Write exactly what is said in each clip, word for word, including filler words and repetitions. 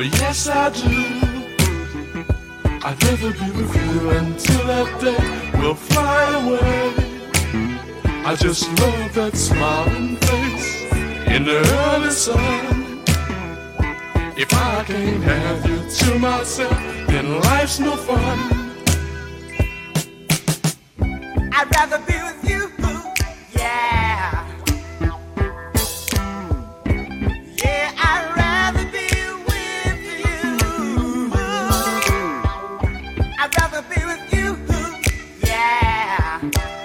yes I do. I'd rather be with you until that day will fly away. I just love that smiling face in the early sun. If I can't have you to myself, then life's no fun. I'd rather be with you, yeah. Yeah, I'd rather be with you. I'd rather be with you, yeah.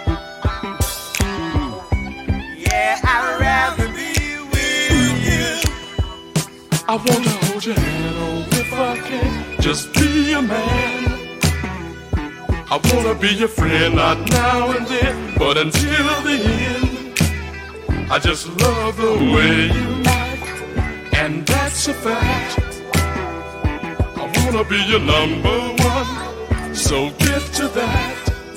Yeah, I'd rather be with you. I wanna hold your hand, oh, if I can, just be a man. I wanna be your friend, not now and then, but until the end. I just love the way you act, and that's a fact. I wanna be your number one, so get to that.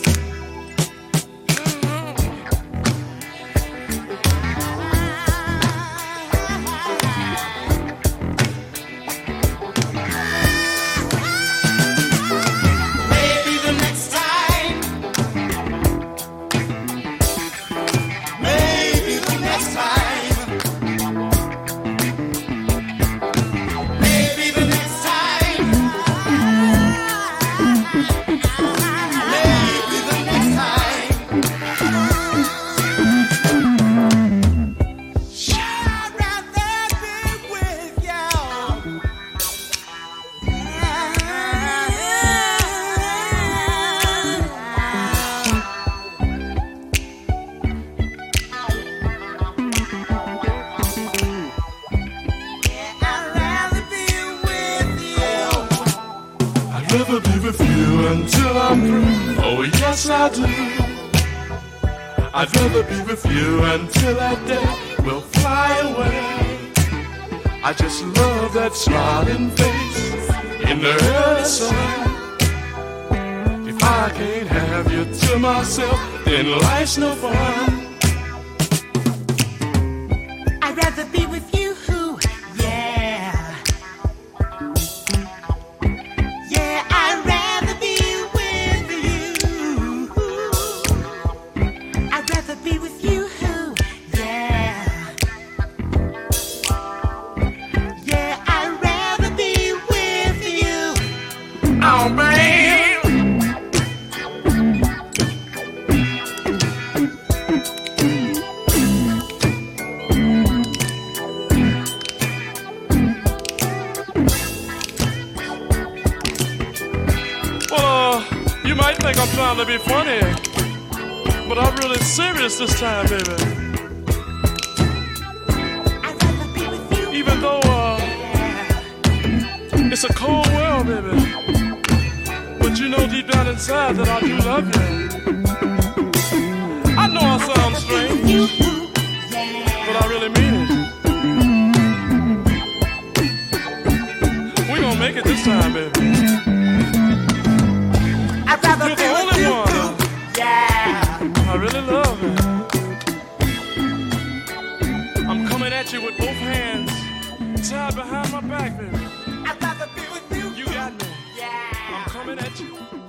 I'd rather be with you until I'm through. Oh, yes, I do. I'd rather be with you until that day will fly away. I just love that smiling face in the early sun. If I can't have you to myself, then life's no fun. I'd rather be with you, yeah. Yeah, I'd rather be with you. I'd rather be with you, yeah. Yeah, I'd rather be with you. Oh, man. Well, you might think I'm trying to be funny, but I'm really serious this time, baby. I'd rather be with you. Even though uh, it's a cold world, baby, but you know deep down inside that I do love you. I know I sound strange, but I really mean it. We gonna make it this time, baby. I'd rather You're be the with only you, one yeah. I really love it. I'm coming at you with both hands tied behind my back, baby. I'd rather be with you, You got me. yeah. I'm coming at you.